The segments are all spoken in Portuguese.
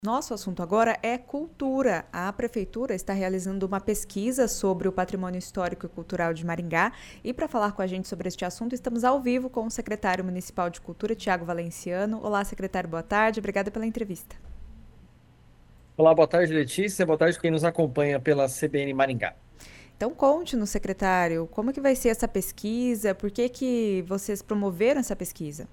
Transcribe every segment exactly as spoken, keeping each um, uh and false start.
Nosso assunto agora é cultura. A Prefeitura está realizando uma pesquisa sobre o patrimônio histórico e cultural de Maringá. E para falar com a gente sobre este assunto, estamos ao vivo com o secretário municipal de Cultura, Tiago Valenciano. Olá, secretário, boa tarde. Obrigada pela entrevista. Olá, boa tarde, Letícia. Boa tarde quem nos acompanha pela C B N Maringá. Então, conte-nos, secretário, como que vai ser essa pesquisa? Por que que vocês promoveram essa pesquisa?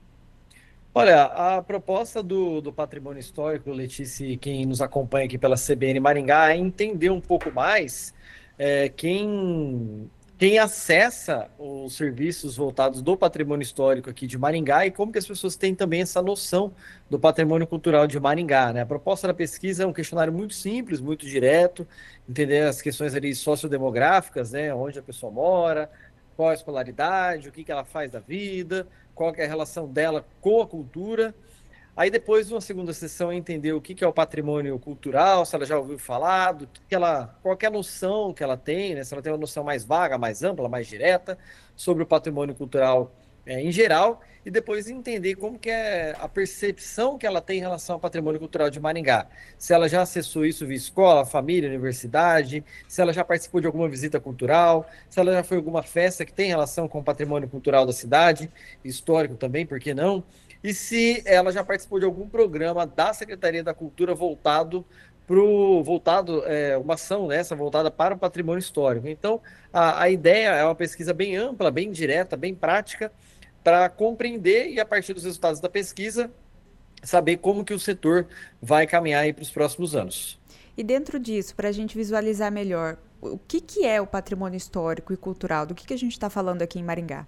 Olha, a proposta do, do patrimônio histórico, Letícia, e quem nos acompanha aqui pela C B N Maringá, é entender um pouco mais é, quem, quem acessa os serviços voltados do patrimônio histórico aqui de Maringá e como que as pessoas têm também essa noção do patrimônio cultural de Maringá, né? A proposta da pesquisa é um questionário muito simples, muito direto, entender as questões ali sociodemográficas, né? Onde a pessoa mora, qual a escolaridade, o que que ela faz da vida, qual que é a relação dela com a cultura. Aí depois, uma segunda sessão, é entender o que que é o patrimônio cultural, se ela já ouviu falar, do que que ela, qual que é a noção que ela tem, né? Se ela tem uma noção mais vaga, mais ampla, mais direta sobre o patrimônio cultural é, em geral, e depois entender como que é a percepção que ela tem em relação ao patrimônio cultural de Maringá. Se ela já acessou isso via escola, família, universidade, se ela já participou de alguma visita cultural, se ela já foi a alguma festa que tem relação com o patrimônio cultural da cidade, histórico também, por que não? E se ela já participou de algum programa da Secretaria da Cultura voltado pro, voltado, é, uma ação nessa voltada para o patrimônio histórico. Então, a, a ideia é uma pesquisa bem ampla, bem direta, bem prática, para compreender e, a partir dos resultados da pesquisa, saber como que o setor vai caminhar aí para os próximos anos. E dentro disso, para a gente visualizar melhor, o que que é o patrimônio histórico e cultural? Do que que a gente está falando aqui em Maringá?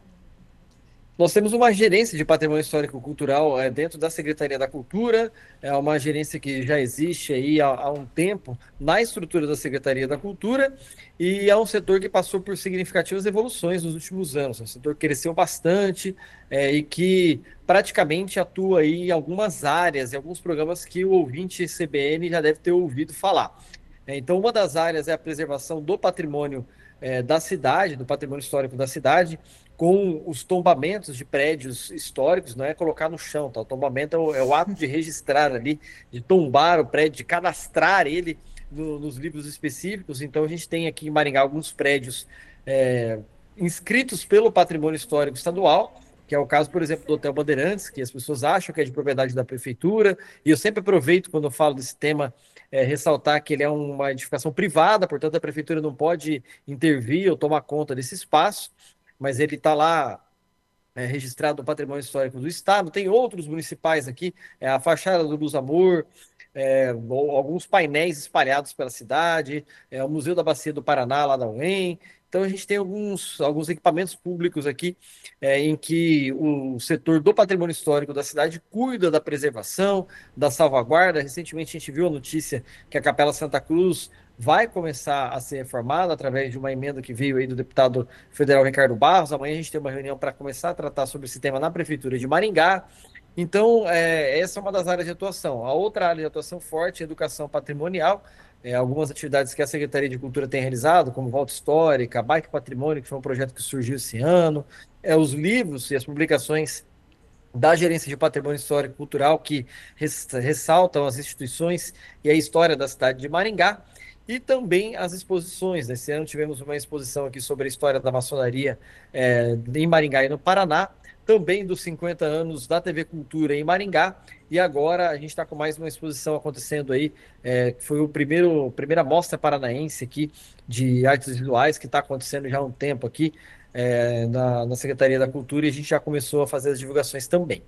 Nós temos uma gerência de patrimônio histórico e cultural é, dentro da Secretaria da Cultura, é uma gerência que já existe aí há, há um tempo na estrutura da Secretaria da Cultura e é um setor que passou por significativas evoluções nos últimos anos. É um setor que cresceu bastante é, e que praticamente atua aí em algumas áreas e alguns programas que o ouvinte C B N já deve ter ouvido falar. É, então, uma das áreas é a preservação do patrimônio é, da cidade, do patrimônio histórico da cidade, com os tombamentos de prédios históricos, não é colocar no chão, tá? O tombamento é o, é o ato de registrar ali, de tombar o prédio, de cadastrar ele no- nos livros específicos. Então, a gente tem aqui em Maringá alguns prédios é, inscritos pelo patrimônio histórico estadual, que é o caso, por exemplo, do Hotel Bandeirantes, que as pessoas acham que é de propriedade da prefeitura, e eu sempre aproveito quando eu falo desse tema é, ressaltar que ele é uma edificação privada, portanto a prefeitura não pode intervir ou tomar conta desse espaço, mas ele está lá é, registrado no Patrimônio Histórico do Estado. Tem outros municipais aqui, é, a Fachada do Luz Amor, é, alguns painéis espalhados pela cidade, é, o Museu da Bacia do Paraná, lá da U E M. Então, a gente tem alguns, alguns equipamentos públicos aqui é, em que o setor do patrimônio histórico da cidade cuida da preservação, da salvaguarda. Recentemente, a gente viu a notícia que a Capela Santa Cruz vai começar a ser reformada através de uma emenda que veio aí do deputado federal Ricardo Barros. Amanhã a gente tem uma reunião para começar a tratar sobre esse tema na Prefeitura de Maringá. Então, é, essa é uma das áreas de atuação. A outra área de atuação forte é a educação patrimonial. É, algumas atividades que a Secretaria de Cultura tem realizado, como Volta Histórica, Bike Patrimônio, que foi um projeto que surgiu esse ano, é, os livros e as publicações da Gerência de Patrimônio Histórico e Cultural, que res- ressaltam as instituições e a história da cidade de Maringá, e também as exposições. Esse ano tivemos uma exposição aqui sobre a história da maçonaria eh, em Maringá e no Paraná, também dos cinquenta anos da T V Cultura em Maringá, e agora a gente está com mais uma exposição acontecendo aí, eh, que foi o primeiro, primeira mostra paranaense aqui de artes visuais, que está acontecendo já há um tempo aqui, é, na, na Secretaria da Cultura e a gente já começou a fazer as divulgações também.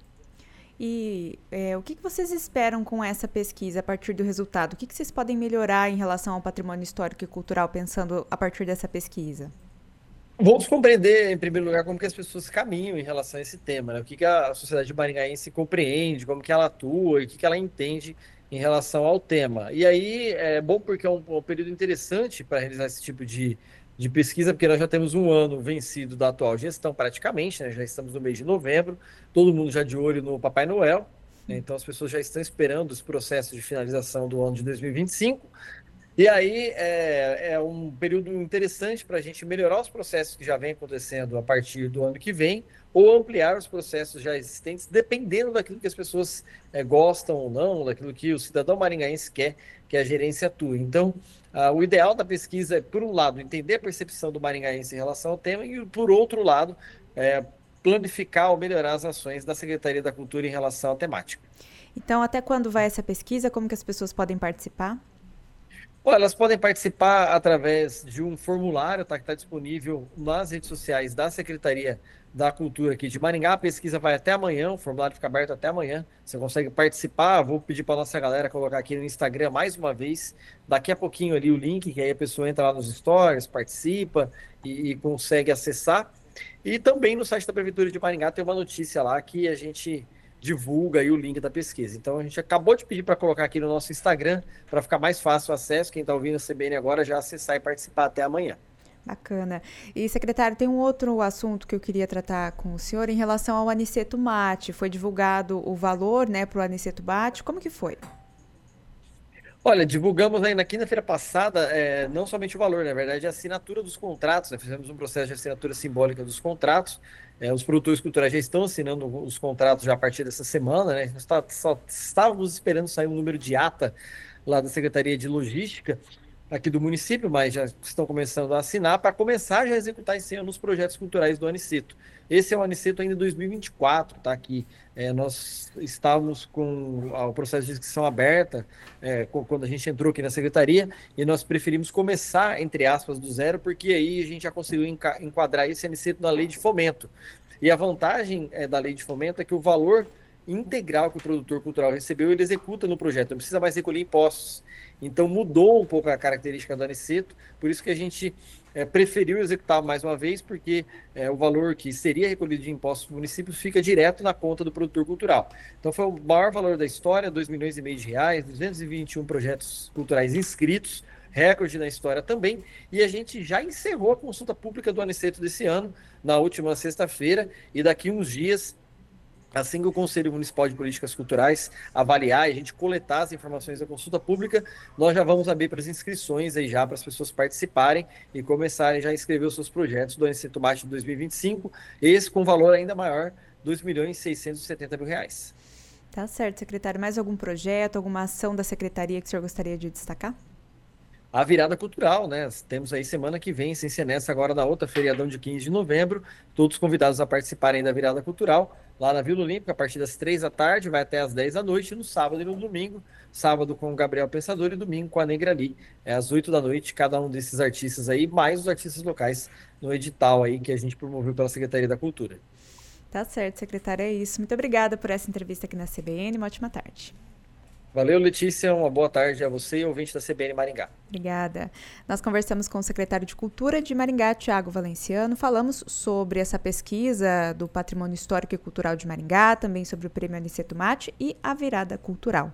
E é, o que que vocês esperam com essa pesquisa a partir do resultado? O que que vocês podem melhorar em relação ao patrimônio histórico e cultural pensando a partir dessa pesquisa? Vamos compreender, em primeiro lugar, como que as pessoas caminham em relação a esse tema, né? O que que a sociedade maringaense compreende, como que ela atua e o que que ela entende em relação ao tema. E aí é bom porque é um, um período interessante para realizar esse tipo de, de pesquisa, porque nós já temos um ano vencido da atual gestão, praticamente, né? Já estamos no mês de novembro, todo mundo já de olho no Papai Noel, né? Então as pessoas já estão esperando esse processo de finalização do ano de dois mil e vinte e cinco. E aí é, é um período interessante para a gente melhorar os processos que já vem acontecendo a partir do ano que vem, ou ampliar os processos já existentes, dependendo daquilo que as pessoas é, gostam ou não, daquilo que o cidadão maringaense quer que a gerência atue. Então, ah, o ideal da pesquisa é, por um lado, entender a percepção do maringaense em relação ao tema, e, por outro lado, é, planificar ou melhorar as ações da Secretaria da Cultura em relação à temática. Então, até quando vai essa pesquisa? Como que as pessoas podem participar? Bom, elas podem participar através de um formulário, tá, que está disponível nas redes sociais da Secretaria da Cultura aqui de Maringá. A pesquisa vai até amanhã, o formulário fica aberto até amanhã. Você consegue participar. Vou pedir para nossa galera colocar aqui no Instagram mais uma vez. Daqui a pouquinho ali o link, que aí a pessoa entra lá nos stories, participa e, e consegue acessar. E também no site da Prefeitura de Maringá tem uma notícia lá que a gente divulga aí o link da pesquisa. Então a gente acabou de pedir para colocar aqui no nosso Instagram para ficar mais fácil o acesso. Quem está ouvindo a C B N agora já acessar e participar até amanhã. Bacana. E, secretário, tem um outro assunto que eu queria tratar com o senhor em relação ao aniceto mate. Foi divulgado o valor, né, para o aniceto mate. Como que foi? Olha, divulgamos aí na quinta-feira passada, é, não somente o valor, na verdade, a assinatura dos contratos, né? Fizemos um processo de assinatura simbólica dos contratos. É, os produtores culturais já estão assinando os contratos já a partir dessa semana, né? Nós tá- só estávamos esperando sair um número de ata lá da Secretaria de Logística aqui do município, mas já estão começando a assinar para começar já a executar esse ano os projetos culturais do Aniceto. Esse é o Aniceto ainda dois mil e vinte e quatro, tá aqui. É, nós estávamos com o processo de inscrição aberta é, quando a gente entrou aqui na secretaria, e nós preferimos começar, entre aspas, do zero, porque aí a gente já conseguiu enquadrar esse Aniceto na lei de fomento. E a vantagem é, da lei de fomento é que o valor integral que o produtor cultural recebeu, ele executa no projeto, não precisa mais recolher impostos. Então mudou um pouco a característica do Aniceto, por isso que a gente é, preferiu executar mais uma vez, porque é, o valor que seria recolhido de impostos do município fica direto na conta do produtor cultural. Então foi o maior valor da história, dois milhões e meio de reais, duzentos e vinte e um projetos culturais inscritos, recorde na história também, e a gente já encerrou a consulta pública do Aniceto desse ano, na última sexta-feira, e daqui uns dias, assim que o Conselho Municipal de Políticas Culturais avaliar e a gente coletar as informações da consulta pública, nós já vamos abrir para as inscrições aí já para as pessoas participarem e começarem já a inscrever os seus projetos do Aniceto Mate de dois mil e vinte e cinco, esse com valor ainda maior, dois milhões e seiscentos e setenta mil reais. Tá certo, secretário. Mais algum projeto, alguma ação da secretaria que o senhor gostaria de destacar? A virada cultural, né? Temos aí semana que vem, sem ser nessa, agora na outra, feriadão de quinze de novembro, todos convidados a participarem da virada cultural, lá na Vila Olímpica, a partir das três da tarde, vai até às dez da noite, no sábado e no domingo, sábado com o Gabriel Pensador e domingo com a Negra Lee, é às oito da noite, cada um desses artistas aí, mais os artistas locais no edital aí que a gente promoveu pela Secretaria da Cultura. Tá certo, secretário, é isso. Muito obrigada por essa entrevista aqui na C B N, uma ótima tarde. Valeu, Letícia, uma boa tarde a você e ouvinte da C B N Maringá. Obrigada. Nós conversamos com o secretário de Cultura de Maringá, Tiago Valenciano. Falamos sobre essa pesquisa do Patrimônio Histórico e Cultural de Maringá, também sobre o Prêmio Aniceto Mate e a virada cultural.